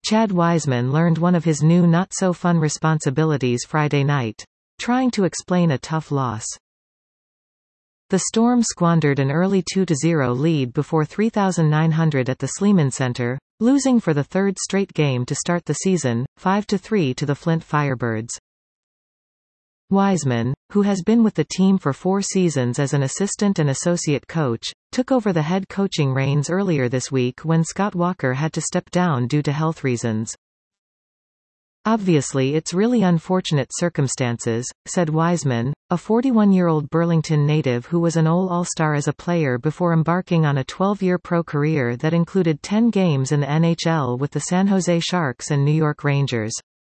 Chad Wiseman learned one of his new not-so-fun responsibilities Friday night. Trying to explain a tough loss. The Storm squandered an early 2-0 lead before 3,900 at the Sleeman Center, losing for the third straight game to start the season, 5-3 to the Flint Firebirds. Wiseman, who has been with the team for 4 seasons as an assistant and associate coach, took over the head coaching reins earlier this week when Scott Walker had to step down due to health reasons. "Obviously it's really unfortunate circumstances," said Wiseman, a 41-year-old Burlington native who was an All-Star as a player before embarking on a 12-year pro career that included 10 games in the NHL with the San Jose Sharks and New York Rangers.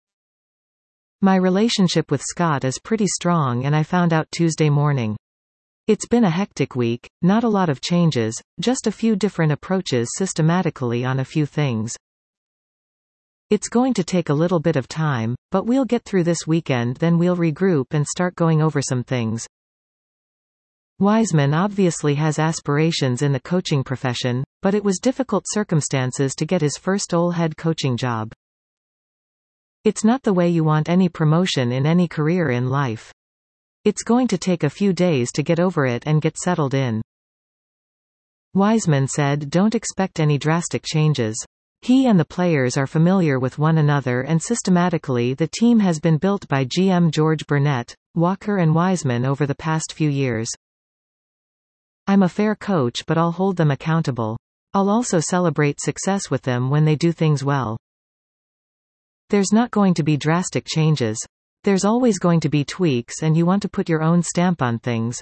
"My relationship with Scott is pretty strong and I found out Tuesday morning. It's been a hectic week, not a lot of changes, just a few different approaches systematically on a few things. It's going to take a little bit of time, but we'll get through this weekend, then we'll regroup and start going over some things." Wiseman obviously has aspirations in the coaching profession, but it was difficult circumstances to get his first head coaching job. "It's not the way you want any promotion in any career in life. It's going to take a few days to get over it and get settled in." Wiseman said don't expect any drastic changes. He and the players are familiar with one another and systematically the team has been built by GM George Burnett, Walker and Wiseman over the past few years. "I'm a fair coach but I'll hold them accountable. I'll also celebrate success with them when they do things well. There's not going to be drastic changes. There's always going to be tweaks and you want to put your own stamp on things."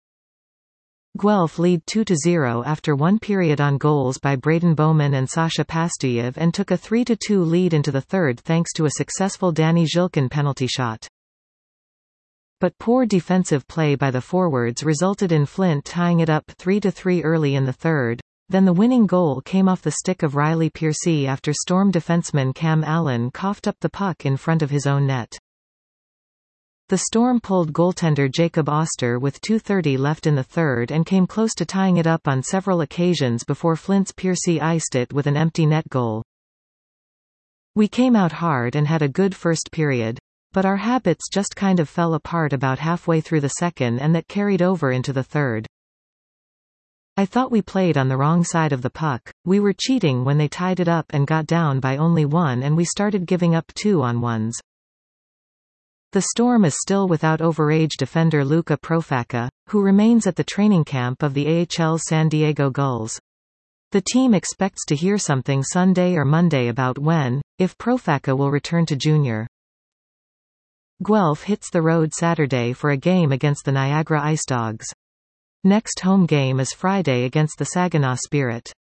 Guelph lead 2-0 after one period on goals by Braden Bowman and Sasha Pastuyev and took a 3-2 lead into the third thanks to a successful Danny Zhilkin penalty shot. But poor defensive play by the forwards resulted in Flint tying it up 3-3 early in the third. Then the winning goal came off the stick of Riley Piercy after Storm defenseman Cam Allen coughed up the puck in front of his own net. The Storm pulled goaltender Jacob Oster with 2:30 left in the third and came close to tying it up on several occasions before Flint's Piercy iced it with an empty net goal. "We came out hard and had a good first period. But our habits just kind of fell apart about halfway through the second and that carried over into the third. I thought we played on the wrong side of the puck. We were cheating when they tied it up and got down by only 1 and we started giving up 2-on-1s. The Storm is still without overage defender Luka Profaka, who remains at the training camp of the AHL's San Diego Gulls. The team expects to hear something Sunday or Monday about when, if Profaka will return to junior. Guelph hits the road Saturday for a game against the Niagara Ice Dogs. Next home game is Friday against the Saginaw Spirit.